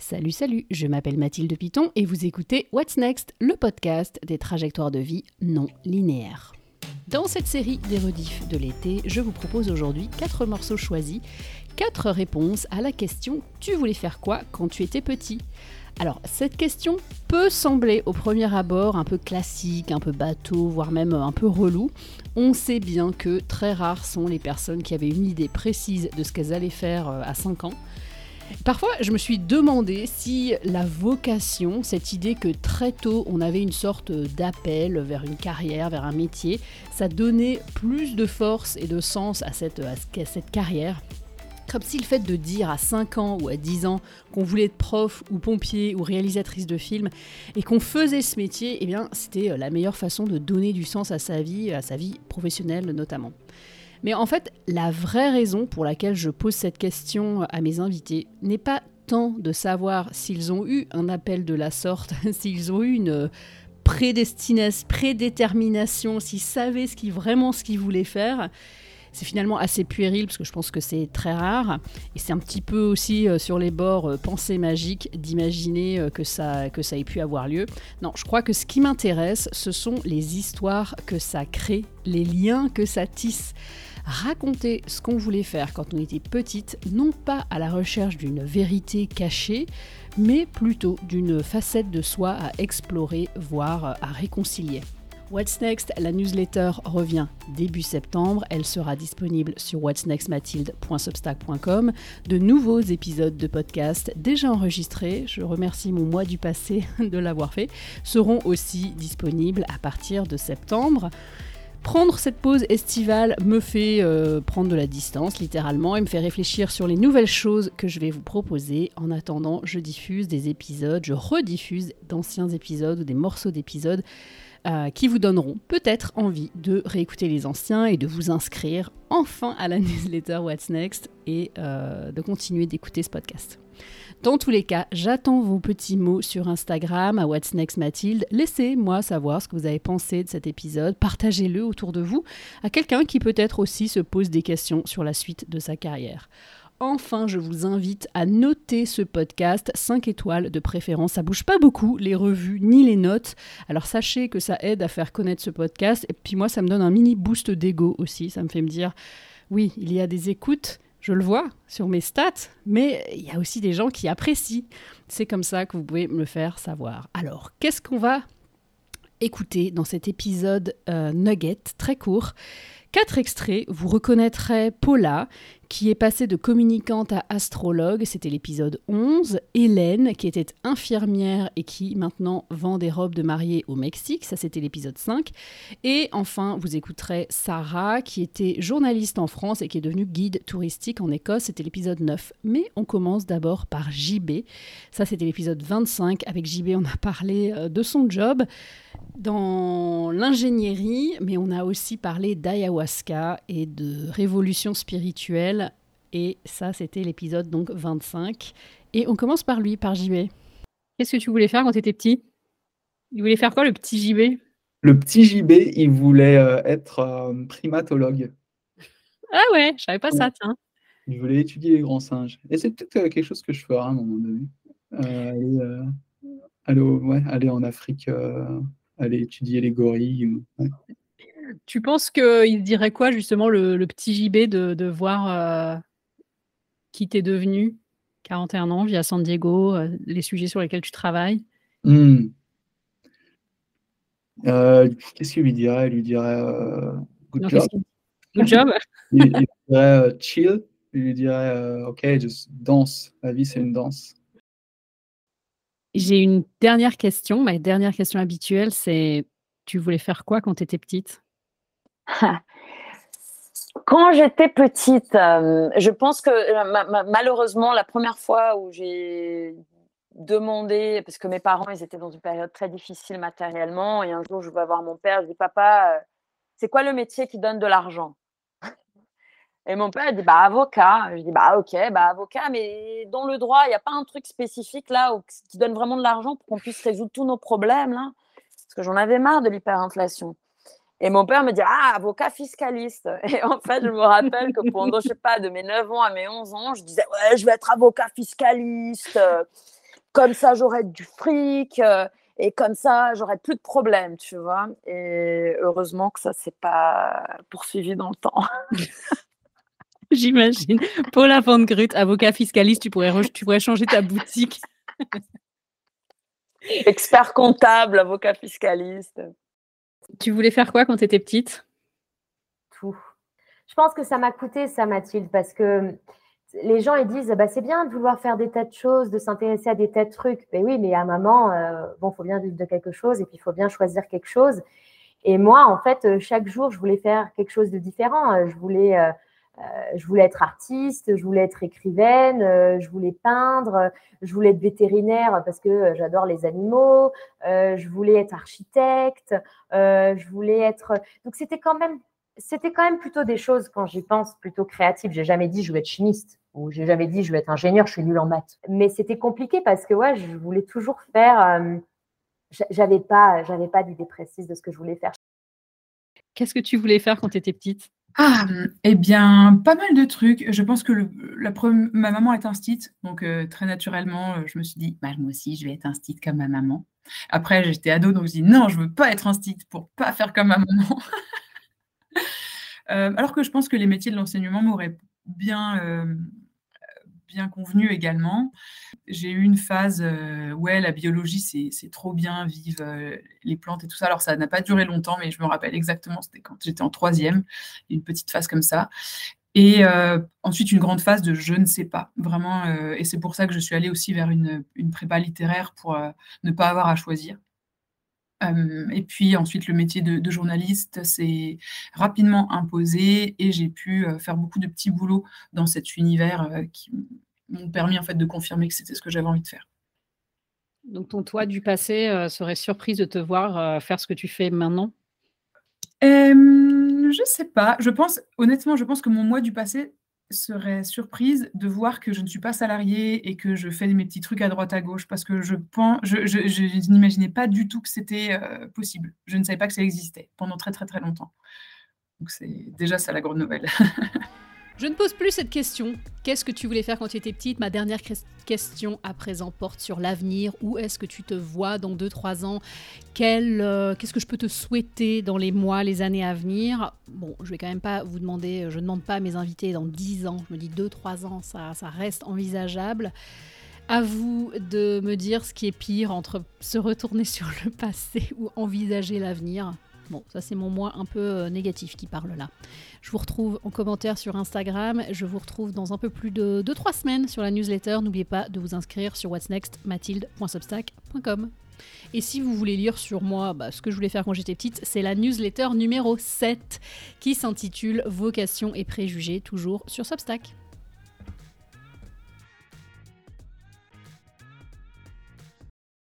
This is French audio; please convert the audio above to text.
Salut, salut, je m'appelle Mathilde Piton et vous écoutez What's Next, le podcast des trajectoires de vie non linéaires. Dans cette série des rediffs de l'été, je vous propose aujourd'hui 4 morceaux choisis, 4 réponses à la question « Tu voulais faire quoi quand tu étais petit ?» Alors, cette question peut sembler au premier abord un peu classique, un peu bateau, voire même un peu relou. On sait bien que très rares sont les personnes qui avaient une idée précise de ce qu'elles allaient faire à 5 ans. Parfois, je me suis demandé si la vocation, cette idée que très tôt on avait une sorte d'appel vers une carrière, vers un métier, ça donnait plus de force et de sens à cette carrière. Comme si le fait de dire à 5 ans ou à 10 ans qu'on voulait être prof ou pompier ou réalisatrice de films et qu'on faisait ce métier, eh bien, c'était la meilleure façon de donner du sens à sa vie professionnelle notamment. Mais en fait, la vraie raison pour laquelle je pose cette question à mes invités n'est pas tant de savoir s'ils ont eu un appel de la sorte, s'ils ont eu une prédétermination, s'ils savaient vraiment ce qu'ils voulaient faire. C'est finalement assez puéril parce que je pense que c'est très rare et c'est un petit peu aussi sur les bords pensée magique d'imaginer que ça ait pu avoir lieu. Non, je crois que ce qui m'intéresse, ce sont les histoires que ça crée, les liens que ça tisse. Raconter ce qu'on voulait faire quand on était petite, non pas à la recherche d'une vérité cachée, mais plutôt d'une facette de soi à explorer, voire à réconcilier. What's Next, la newsletter revient début septembre. Elle sera disponible sur whatsnextmathilde.substack.com. De nouveaux épisodes de podcast déjà enregistrés, je remercie mon moi du passé de l'avoir fait, seront aussi disponibles à partir de septembre. Prendre cette pause estivale me fait prendre de la distance, littéralement, et me fait réfléchir sur les nouvelles choses que je vais vous proposer. En attendant, je rediffuse d'anciens épisodes ou des morceaux d'épisodes qui vous donneront peut-être envie de réécouter les anciens et de vous inscrire enfin à la newsletter What's Next et de continuer d'écouter ce podcast. Dans tous les cas, j'attends vos petits mots sur Instagram à What's Next Mathilde. Laissez-moi savoir ce que vous avez pensé de cet épisode. Partagez-le autour de vous à quelqu'un qui peut-être aussi se pose des questions sur la suite de sa carrière. Enfin, je vous invite à noter ce podcast 5 étoiles de préférence. Ça bouge pas beaucoup, les revues ni les notes. Alors sachez que ça aide à faire connaître ce podcast. Et puis moi, ça me donne un mini boost d'ego aussi. Ça me fait me dire, oui, il y a des écoutes. Je le vois sur mes stats, mais il y a aussi des gens qui apprécient. C'est comme ça que vous pouvez me le faire savoir. Alors, qu'est-ce qu'on va écouter dans cet épisode nugget très court ? 4 extraits, vous reconnaîtrez Paula, qui est passée de communicante à astrologue, c'était l'épisode 11. Hélène, qui était infirmière et qui maintenant vend des robes de mariée au Mexique, ça c'était l'épisode 5. Et enfin, vous écouterez Sarah, qui était journaliste en France et qui est devenue guide touristique en Écosse, c'était l'épisode 9. Mais on commence d'abord par JB, ça c'était l'épisode 25. Avec JB, on a parlé de son job dans l'ingénierie, mais on a aussi parlé d'ayahuasca et de révolution spirituelle. Et ça, c'était l'épisode donc 25. Et on commence par lui, par JB. Qu'est-ce que tu voulais faire quand tu étais petit ? Il voulait faire quoi, le petit JB ? Le petit JB, il voulait être primatologue. Ah ouais, je savais pas ça, tiens. Il voulait étudier les grands singes. Et c'est peut-être quelque chose que je ferai à un moment donné. Aller en Afrique, aller étudier les gorilles. Ouais. Tu penses qu'il dirait quoi, justement, le petit JB de voir qui t'es devenu 41 ans, via San Diego, les sujets sur lesquels tu travailles ? Qu'est-ce qu'il lui dirait ? Il lui dirait good job. Good job. Il lui dirait chill. Il lui dirait ok, just danse. La vie, c'est une danse. J'ai une dernière question. Ma dernière question habituelle, c'est tu voulais faire quoi quand tu étais petite ? Quand j'étais petite, je pense que malheureusement, la première fois où j'ai demandé, parce que mes parents, ils étaient dans une période très difficile matériellement, et un jour, je vais voir mon père, je dis: «Papa, c'est quoi le métier qui donne de l'argent ?» Et mon père, il dit: «Bah, avocat». Je dis: «Bah, OK, bah, avocat, mais dans le droit, il y a pas un truc spécifique là qui donne vraiment de l'argent pour qu'on puisse résoudre tous nos problèmes là ?» Parce que j'en avais marre de l'hyperinflation. Et mon père me dit: «Ah, avocat fiscaliste». Et en fait, je me rappelle que pendant, je sais pas, de mes 9 ans à mes 11 ans, je disais: «Ouais, je vais être avocat fiscaliste». comme ça, j'aurais du fric. Et comme ça, j'aurais plus de problèmes, tu vois. Et heureusement que ça s'est pas poursuivi dans le temps. J'imagine. Paula Van Grut, avocat fiscaliste, tu pourrais changer ta boutique. Expert comptable, avocat fiscaliste. Tu voulais faire quoi quand tu étais petite ? Tout. Je pense que ça m'a coûté ça, Mathilde, parce que les gens ils disent c'est bien de vouloir faire des tas de choses, de s'intéresser à des tas de trucs. Mais oui, mais à un moment, faut bien vivre de quelque chose et puis il faut bien choisir quelque chose. Et moi, en fait, chaque jour, je voulais faire quelque chose de différent. Je voulais être artiste, je voulais être écrivaine, je voulais peindre, je voulais être vétérinaire parce que j'adore les animaux, je voulais être architecte, je voulais être… Donc, c'était quand même plutôt des choses, quand j'y pense, plutôt créatives. J'ai jamais dit je vais être chimiste ou j'ai jamais dit je vais être ingénieur, je suis nulle en maths. Mais c'était compliqué parce que je voulais toujours faire… j'avais pas d'idée précise de ce que je voulais faire. Qu'est-ce que tu voulais faire quand tu étais petite ? Eh bien, pas mal de trucs. Je pense que ma maman est instite, donc très naturellement, je me suis dit, moi aussi, je vais être instite comme ma maman. Après, j'étais ado, donc je dis, non, je veux pas être instite pour pas faire comme ma maman. Alors que je pense que les métiers de l'enseignement m'auraient bien convenu également. J'ai eu une phase la biologie, c'est trop bien, vive les plantes et tout ça. Alors, ça n'a pas duré longtemps, mais je me rappelle exactement, c'était quand j'étais en 3e, une petite phase comme ça. Et ensuite, une grande phase de je ne sais pas, vraiment. Et c'est pour ça que je suis allée aussi vers une prépa littéraire pour ne pas avoir à choisir. Et puis ensuite, le métier de journaliste s'est rapidement imposé et j'ai pu faire beaucoup de petits boulots dans cet univers qui m'ont permis en fait de confirmer que c'était ce que j'avais envie de faire. Donc ton toi du passé serait surprise de te voir faire ce que tu fais maintenant ? Je sais pas. Honnêtement, je pense que mon moi du passé serait surprise de voir que je ne suis pas salariée et que je fais mes petits trucs à droite à gauche parce que je n'imaginais pas du tout que c'était possible. Je ne savais pas que ça existait pendant très très très longtemps. Donc c'est déjà ça la grande nouvelle. Je ne pose plus cette question. Qu'est-ce que tu voulais faire quand tu étais petite ? Ma dernière question à présent porte sur l'avenir. Où est-ce que tu te vois dans 2-3 ans ? Qu'est-ce que je peux te souhaiter dans les mois, les années à venir ? Bon, je vais quand même pas vous demander, je ne demande pas à mes invités dans 10 ans. Je me dis 2-3 ans, ça reste envisageable. À vous de me dire ce qui est pire entre se retourner sur le passé ou envisager l'avenir. Bon, ça c'est mon moi un peu négatif qui parle là. Je vous retrouve en commentaire sur Instagram. Je vous retrouve dans un peu plus de 2-3 semaines sur la newsletter. N'oubliez pas de vous inscrire sur What's Next, mathilde.substack.com. Et si vous voulez lire sur moi ce que je voulais faire quand j'étais petite, c'est la newsletter numéro 7 qui s'intitule Vocation et préjugés, toujours sur Substack.